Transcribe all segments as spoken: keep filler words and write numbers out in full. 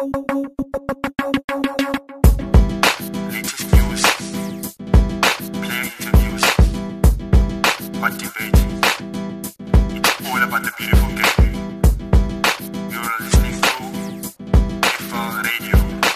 Latest news, player interviews, hot debate. It's all about the beautiful game. You're listening to FIFA Radio.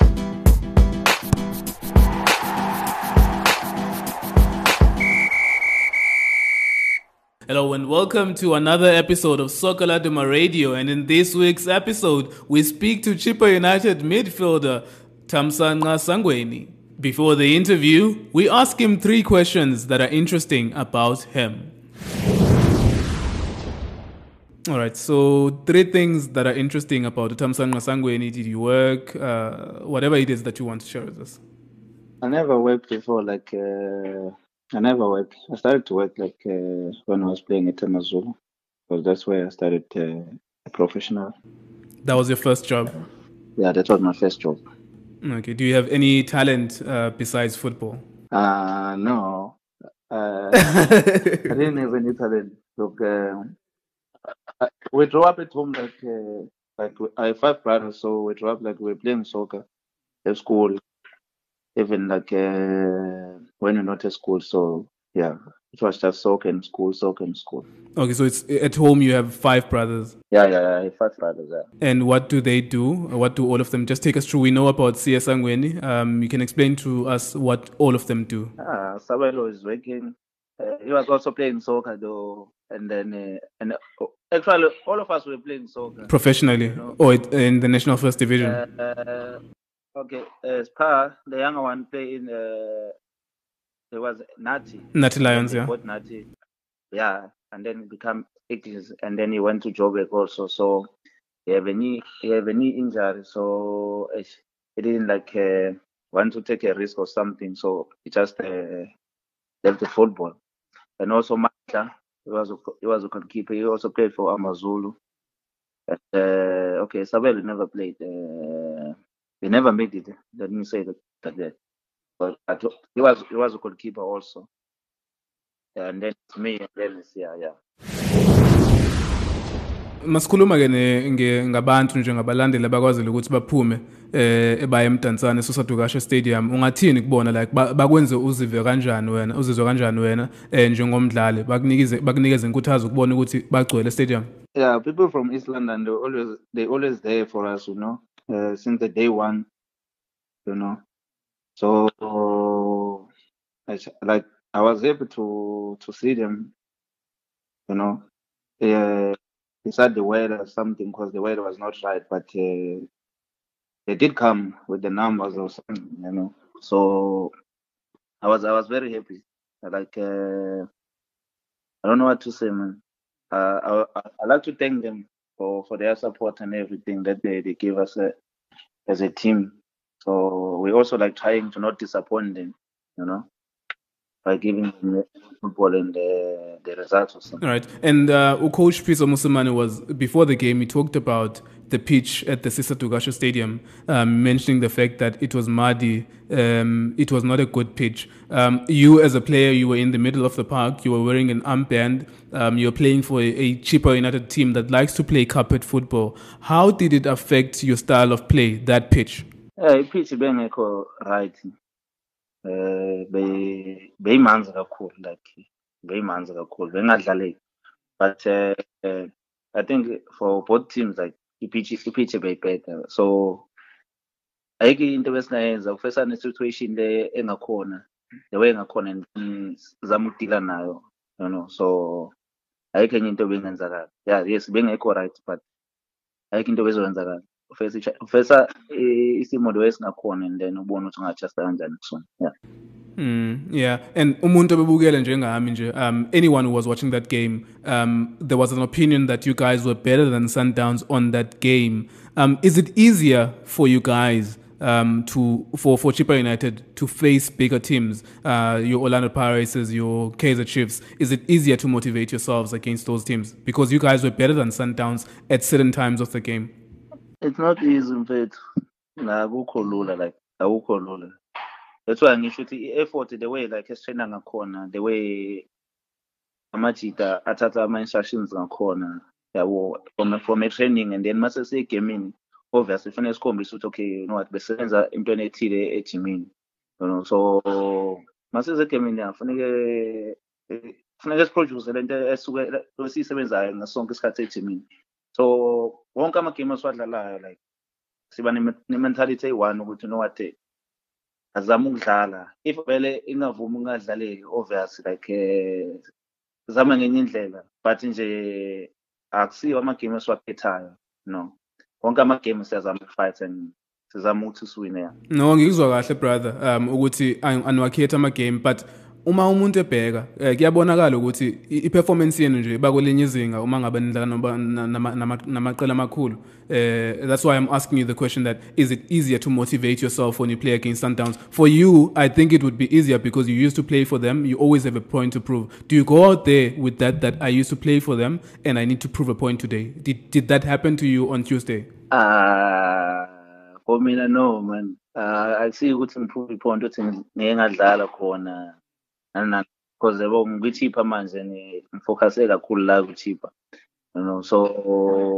Hello and welcome to another episode of Soccer Laduma Radio, and in this week's episode we speak to Chippa United midfielder Thamsanqa Sangweni. Before the interview, we ask him three questions that are interesting about him. Alright, so three things that are interesting about Thamsanqa Sangweni. Did you work? Uh, whatever it is that you want to share with us. I never worked before, like, uh, I never worked. I started to work, like, uh, when I was playing at Amazulu, because that's where I started uh, professional. That was your first job? Yeah, that was my first job. Okay, do you have any talent uh, besides football? Uh, no. Uh, I didn't have any talent. Look, uh, I, we grew up at home, like, uh, like I have five brothers, so we grew up, like, we were playing soccer at school. Even like uh, when you're not at school, so yeah, it was just soccer in school, soccer in school. Okay, so it's at home you have five brothers. Yeah, yeah, yeah, I have five brothers. Yeah. And what do they do? What do all of them? Just take us through. We know about Siya Sangweni. Um, you can explain to us what all of them do. Ah, Sabelo is working. Uh, he was also playing soccer though, and then uh, and uh, actually all of us were playing soccer Professionally, you know? or it, in the National First Division. Uh, uh, Okay, uh, Spa, the younger one played in, uh, there was Nati. Nati Lions, yeah. Both Nati, yeah, and then become eighties, and then he went to Joburg also. So he have a knee, he have a knee injury, so uh, he didn't like uh, want to take a risk or something. So he just uh, left the football. And also Mata, he was a, he was a goalkeeper. He also played for Amazulu. But, uh, okay, Sabelo never played. Uh, He never made it. Let me say that. that but I th- he was he was a goalkeeper also. And then it's me and then it's yeah, yeah. Masikhuluma ke nge ngabantu nje ngabalandeli abakwazile ukuthi baphume eh ebaye eMdantsane Sosadukashe Stadium. Ungathini kubona like bakwenze uzive kanjani wena? Uzizwe kanjani wena eh njengomdlali? Bakunikeze bakunikeze inkuthazo ukubona ukuthi bagcwele stadium. Yeah, people from East London, they always they always there for us, you know. Uh, since the day one, you know. So I, like I was able to to see them, you know. Uh, beside the weather or something, because the weather was not right, but uh, they did come with the numbers or something, you know. So I was I was very happy. Like uh, I don't know what to say, man. Uh, I I I like to thank them for, for their support and everything that they, they gave us uh, as a team. So we also like trying to not disappoint them, you know, by giving them the football and the, the results or something. All right. And uh, Coach Pitso Mosimane was, before the game, he talked about the pitch at the Sosadukashe Stadium, um, mentioning the fact that it was muddy, um, it was not a good pitch. Um, you as a player, you were in the middle of the park, you were wearing an armband, um, you're playing for a, a Chippa United team that likes to play carpet football. How did it affect your style of play, that pitch? Yeah, pitch bengekho right. Eh be beyimanzi kakhulu, like beyimanzi kakhulu, bengadlaleki. But uh, uh, I think for both teams, like i-pitch i-pitch better. So ayikho into besingayenza ukufesana situation le engakhona, the way engakhona zama ukudila nayo, you know. So ayikho enye into bengenzakala. Yeah, yes, bengekho right, but ayikho into bezowenzakala. Ufesa ufesa isimo lo esingakhona and then ubone ukuthi ungadjusta kanjani kusona. Yeah. Mm, yeah, and umuntu obebukele njengami nje, um, anyone who was watching that game, um, there was an opinion that you guys were better than Sundowns on that game. Um, is it easier for you guys um, to for for Chippa United to face bigger teams, uh, your Orlando Pirates, your Kaizer Chiefs? Is it easier to motivate yourselves against those teams because you guys were better than Sundowns at certain times of the game? It's not easy, mfethu. La akukho lula, like akukho lula. That's why ngisho ukuthi i-effort, the way like esitraina ngakhona, the way amajita athatha ama-instructions ngakhona, yabo, from from a training, and then mase seyigemini obviously kufanele sikhombise ukuthi okay, you know what, besebenza entweni ethile ejimini, you know. So masize egemini ya kufanele eh, kufanele siproduce lento esuke esisebenzayo ngasonke isikhathi ejimini. So wonke ama-game esiwadlalayo like siba ne-mentality eyi-one ukuthi you know what, eh, azame ukudlala. If vele ingavumi ungadlaleki, obvious like eh zama ngenye indlela, but nje akusiyo ama-game esiwakhethayo, no. Wonke ama-game siyazama ukufight and sizama ukuthi siwine ya. No, ngikuzwa kahle brother um ukuthi aniwakhetha ama-game, but uma umuntu ebheka eh, kuyabonakala ukuthi i- i-performance yenu nje iba kwelinye izinga uma ngabe nidlala noba- na- nama- nama- namaqela amakhulu. Eh, that's why I'm asking you the question that is it easier to motivate yourself when you play against Sundowns? For you, I think it would be easier because you used to play for them. You always have a point to prove. Do you go out there with that, that I used to play for them and I need to prove a point today? Did, did that happen to you on Tuesday? Ah, for mina no man. Ah, akusiyo ukuthi ngiprove ipoint ukuthi ngeke ngadlala khona nani nani, because yabo ngikwi-cheaper manje ni- ngifocuse kakhulu la kwi-cheaper, you know. So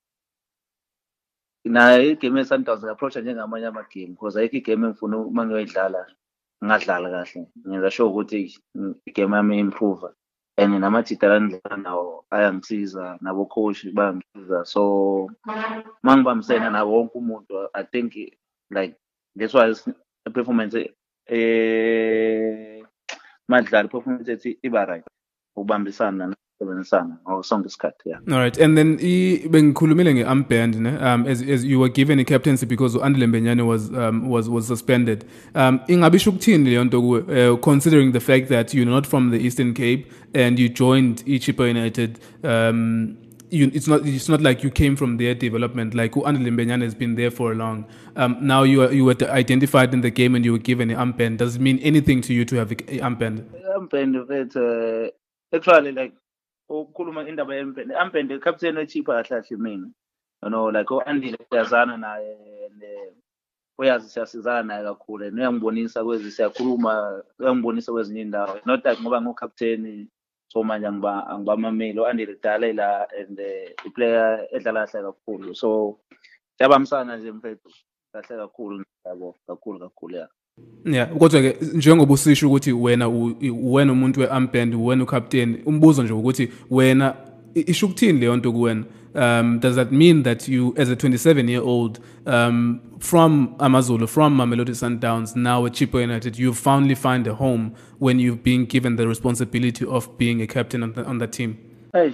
nayo igame ye-Sundowns ngi-approach-a njengamanye ama-game because ayikho igame engifuna uma ngiyoyidlala ngingadlala kahle. Ngenza sure ukuthi mm, igame yami i-improve and namajita la nawo ayangisiza, nabo coach bayangisiza. So uma ngibambisene nawo wonke umuntu, I think like that's why is- i-performance eh madlala i-performance ethi iba right, ukubambisana nokusebenzisana ngaso sonke isikhathi, yeah. All right, and then i- bengikhulumile nge-armband ne um as as you were given a captaincy because uAndile Mbenyane was um was was suspended. Um ingabe isho ukuthini leyo nto kuwe, uh, considering the fact that you're not from the Eastern Cape and you joined iChippa United. um you, it's not it's not like you came from their development, like uAndile Mbenyane has been there for a long. Um now you are, you were identified in the game and you were given an armband. Does it mean anything to you to have a armband? Ampende mfethu actually like ukukhuluma indaba yempende, ampende captain we-Chippa kahle kahle mina, you know, like u-Andile siyazana naye and eh, uyazi siyasizana naye kakhulu and uyangibonisa kwezi siyakhuluma, uyangibonisa kwezinye indawo, not like ngoba ngu-captain so manje angiba angibamameli. U-Andile kudala la and eh, i-player edlala kahle kakhulu, so siyabambisana nje mfethu kahle kakhulu, yabo kakhulu kakhulu, ya. Yeah, kodwa ke njengoba usisho ukuthi wena u- u- wena umuntu we-armband, wena ucaptain, umbuzo nje ukuthi wena i- isho ukuthini leyo nto kuwena? Um does that mean that you as a twenty-seven year old um from AmaZulu, from Mamelodi Sundowns, now at Chippa United, you've finally found a home when you've been given the responsibility of being a captain on, the, on that team? Hey,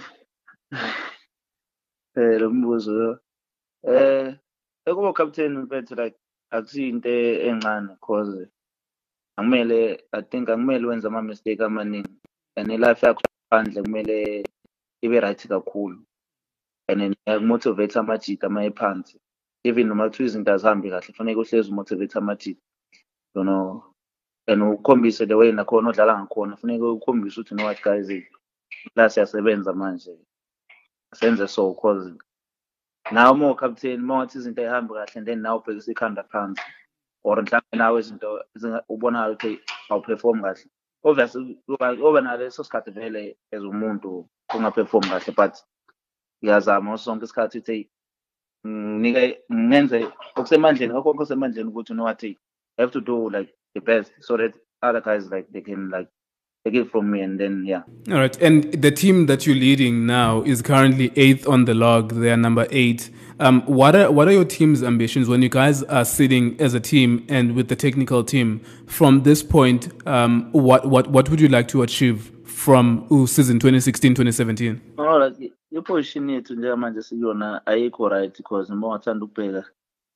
eh lo mbuzo eh ekuba captain mfethu like akusiyo into encane because akumele, I think akumele wenze ama mistake amaningi and life yakho phandle kumele ibe right kakhulu and yakumotivate amajita ama ephansi, even noma kuthiwa izinto azihambi kahle kufanele uhlezi umotivate amajita, you know, and ukhombise the way nakhona odlala ngakhona, kufanele ukhombise ukuthi no what guys, la siyasebenza manje senze so, cause nawe uma captain uma wathi izinto ayhambi kahle and then nawe ubhekisa ikhanda phansi or mhlawumbe nawe izinto ezinga- ubonayo ukuthi awuperform kahle, obviously uba uba naleso sikhathi vele as umuntu ungaperform kahle, but ngiyazama ngaso sonke isikhathi ukuthi hey, nginike ngenze okusemandleni, ngakho konke okusemandleni ukuthi you know what, hey, I have to do like the best so that other guys like they can like take it from me and then yeah. All right, and the team that you're leading now is currently eighth on the log. They are number eight. Um, what are what are your team's ambitions when you guys are sitting as a team and with the technical team from this point? Um, what what what would you like to achieve from uh, season twenty sixteen twenty seventeen? No, like iposition yethu njengamanje siyona ayikho right because uma wathanda ukubheka,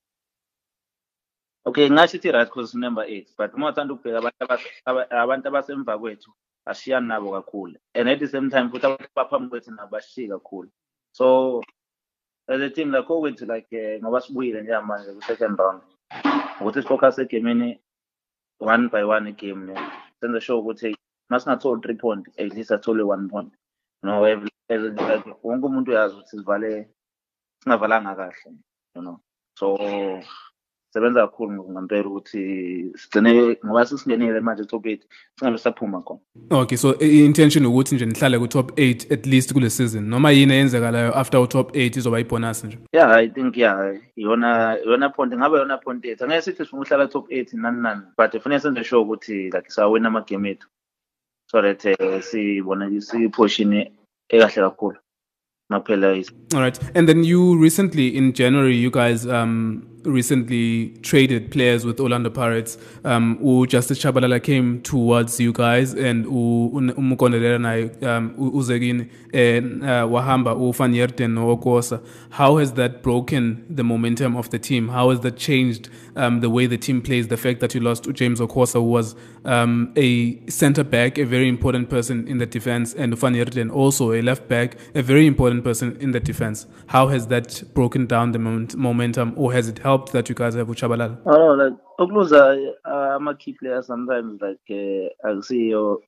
okay ngasho ithi right because number eight, but uma wathanda ukubheka abantu abas- aba- abantu abasemva kwethu ashiyani nabo kakhulu and at the same time futhi abantu abaphambi kwethu nabo bashiye kakhulu. So as a team like kwethu like eh, ngoba sibuyile njengamanje ku-second round ukuthi sifocus egemini one by one igame le, senze sure ukuthi masingatholi three point at least athole one point, you know, every as a- like wonke umuntu uyazi ukuthi sivale singavalanga kahle, you know. So sebenza kakhulu ngempela ukuthi sigcine ngoba sesingenile manje top eight singabe saphuma khona. Okay, so i- intention ukuthi nje nihlale ku top eight at least kule season noma yini eyenzekalayo after u top eight izoba ibonus nje. Yeah, I think yeah, iyona iyona point ngabe yona point eight. Angeke sithi sifuna uhlala top eight nani nani, but kufanele senze sure ukuthi like sawina ama game ethu. So that uh, sibona si position ekahle kakhulu. Maphela is. All right. And then you recently, in January, you guys um, recently traded players with Orlando Pirates. Um, U Justice Chabalala came towards you guys, and U Umukondelela naye um Uzegini and uh, Wahamba U Van Heerden Okosa. How has that broken the momentum of the team? How has that changed um, the way the team plays? The fact that you lost James Okosa, who was um, a centre back, a very important person in the defense, and Van Heerden also a left back, a very important person in the defense. How has that broken down the moment, momentum, or has it helped that you guys have Uchabalala? Oh, no, like Okluza, uh, I'm a key player sometimes. Like uh, I see you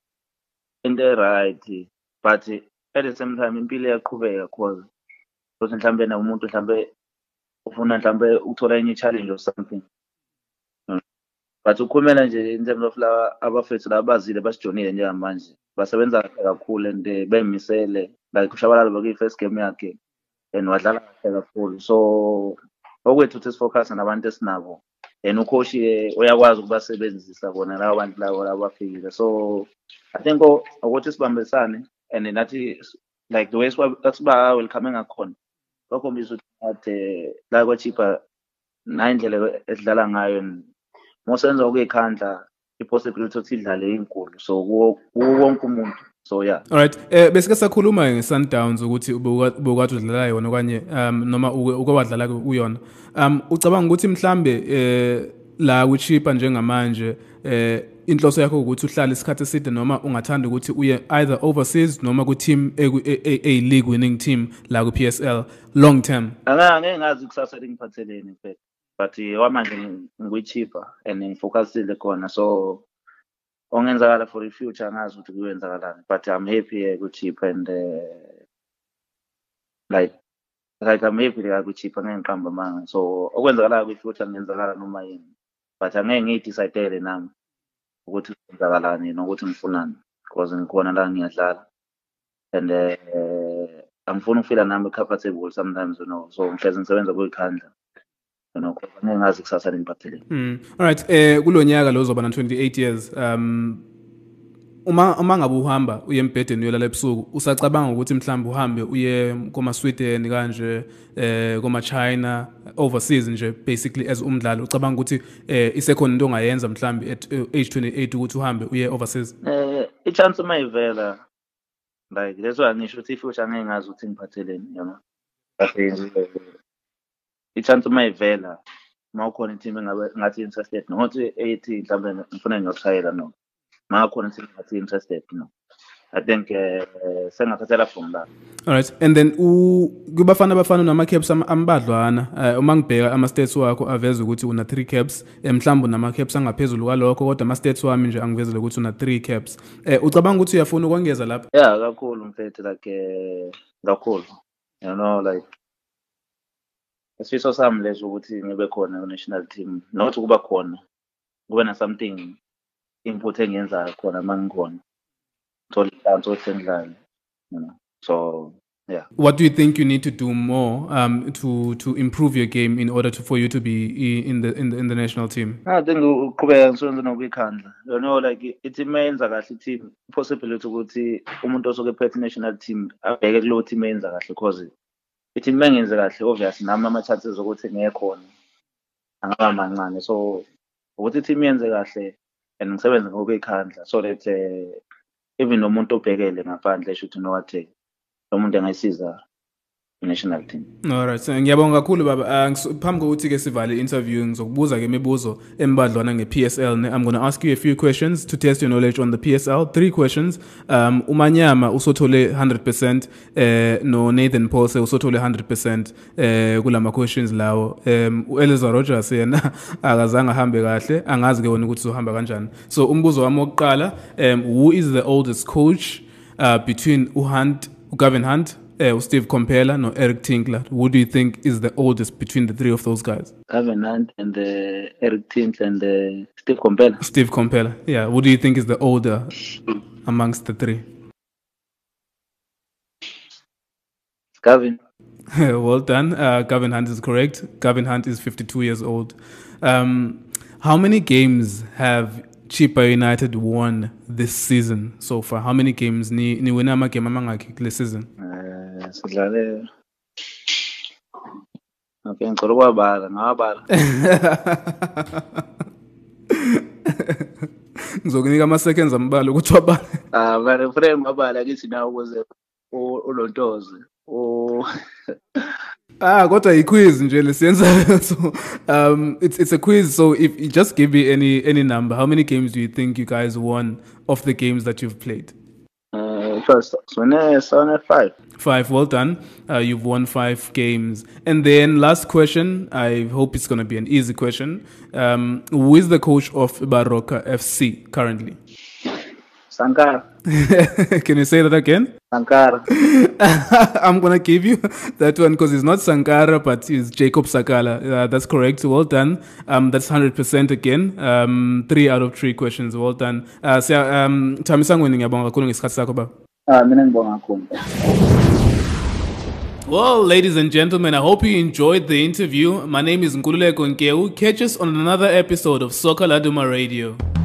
in the right, but uh, at the same time, in Pile Kube, cause because in Tambe na umuntu Tambe ufuna Tambe uthola any challenge or something. Mm. But ukumela nje in terms of la abafethu labazile basijonile njengamanje basebenza kakhulu and bemisele like Ushabalala baki first game yakhe and wadlala kahle kakhulu, so okwethu uthi sifocus nabantu esinabo and ucoach uyakwazi ukubasebenzisa bona labo bantu labo labafikile. So I think ukuthi sibambisane and nathi like the way siba welcoming ngakhona bakhombisa ukuthi la kwachipa nayindlela esidlala ngayo mosenza ukuyikhandla i-possibility ukuthi idlale inkulu so wonke umuntu. So yeah. All right. Eh besike sakhuluma ngeSundowns ukuthi ubukwathi udlala yona okanye um noma uke wadlala kuyona. Um ucabanga ukuthi mhlambe eh la kuchipa njengamanje eh inhloso yakho ukuthi uhlale isikhathi eside noma ungathanda ukuthi uye either overseas noma ku team a league winning team la ku P S L long term? Angeke ngazi kusasa lingiphatheleni phela. But wamanje ngikuchipa and ngifocusile khona, so ongenzakala for the future ngazi ukuthi kuyenzakalani, but I'm happy uh, kuchipa and uh, like like I'm happy la kuchipa ngenqamba manga, so okwenzakala ku future ngenzakala noma yini, but angeke ngidecide nami ukuthi kwenzakalani nokuthi ngifunani because ngikhona la ngiyadlala and uh, angifuni ukufila nami comfortable sometimes, you know, so ngihlezi ngisebenza kuyikhandla. No, ngazi kusasa lingiphatheleni. Mm. All right. Eh kulonyaka lo uzoba na twenty-eight years. Um uma uma ngabe uhamba uye embhedeni uyolala ebusuku usacabanga ukuthi mhlawumbe uhambe uye koma Sweden kanje eh koma China overseas nje basically as umdlali ucabanga ukuthi eh isekhona into ongayenza mhlawumbe at uh, age twenty-eight ukuthi uhambe uye overseas? Eh i chance mayivela like that's why ngisho ukuthi future angeke ngazi ukuthi ngiphatheleni, you know. But i-chance mayivela mawukhona team engabe ngathi interested nokuthi eighty mhlawumbe ngifuna ngiyoshayela no makhona team ngathi interested no. I think uh, sengathathela from that. All right. And then u kubafana bafana nama caps ambadlwana uma ngibheka ama stats wakho aveza ukuthi una three caps emhlawumbe nama caps angaphezulu kwalokho kodwa ama stats wami nje angivezele ukuthi una three caps. Eh ucabanga ukuthi uyafuna ukwongeza lapha? Yeah, kakhulu mfethu like kakhulu, you know, like isifiso sami leso ukuthi ngibe khona ku national team not ukuba khona kube na something input engiyenza khona mangikhona so litanto sendlala, you know. So yeah. What do you think you need to do more um to to improve your game in order to for you to be in the in the in the national team? I think uqhubeka ngisonze nokuyikhandla, you know, like ithi mayenza kahle team possibility ukuthi umuntu osoke phethe national team abheke kulo team mayenza kahle because ithi mengenze kahle obviously nami ama chances ukuthi ngekhona angaba mancane, so ukuthi team yenze kahle and ngisebenze ngokuyikhandla so that uh, even nomuntu obhekele ngaphandle esho ukuthi no what lo muntu engayisiza national team. All right. So ngiyabonga kakhulu baba. Phambi kokuthi ke sivale interview ngizokubuza ke imibuzo embadlwana nge-P S L. I'm going to ask you a few questions to test your knowledge on the P S L. Three questions. Um uManyama usothole one hundred percent eh no Nathan Pose usothole one hundred percent eh kulama questions lawo. Um uEliza Rogers yena akazange ahambe kahle, angazi ke wona ukuthi uzohamba kanjani. So umbuzo wami wokuqala, um who is the oldest coach uh, between uHunt, uGavin Hunt uh, Steve Compella no Eric Tinkler. Who do you think is the oldest between the three of those guys? Gavin Hunt and uh, Eric Tinkler and uh, Steve Compella. Steve Compella. Yeah. Who do you think is the older amongst the three? Gavin. Well done. Uh, Gavin Hunt is correct. Gavin Hunt is fifty-two years old. Um, how many games have Chippa United won this season so far? How many games ni ni wina amagame amangaki this season? Uh, sidlale. Okay, ngicela ukwabala, ngawabala. Ngizokunika ama seconds ambala ukuthi wabala. Ah, my friend ngabala kithi nawe ukuze ulontoze. Oh. Ah, kodwa i quiz nje lesiyenza. So um it's it's a quiz, so if you just give me any any number, how many games do you think you guys won of the games that you've played? Uh, first, so now seven five. Five, well done. Uh, you've won five games. And then last question, I hope it's going to be an easy question. Um, who is the coach of Baroka F C currently? Sankara. Can you say that again? Sankara. I'm going to give you that one because it's not Sankara, but it's Jacob Sakala. Uh, that's correct. Well done. Um, that's one hundred percent again. Um, three out of three questions. Well done. Uh, so, um, Tamisang winning abang kakulong iskhat sakho ba? Ah, mina ngibonga kakhulu. Well, ladies and gentlemen, I hope you enjoyed the interview. My name is Nkululeko Nkeu. Catch us on another episode of Soccer Laduma Radio.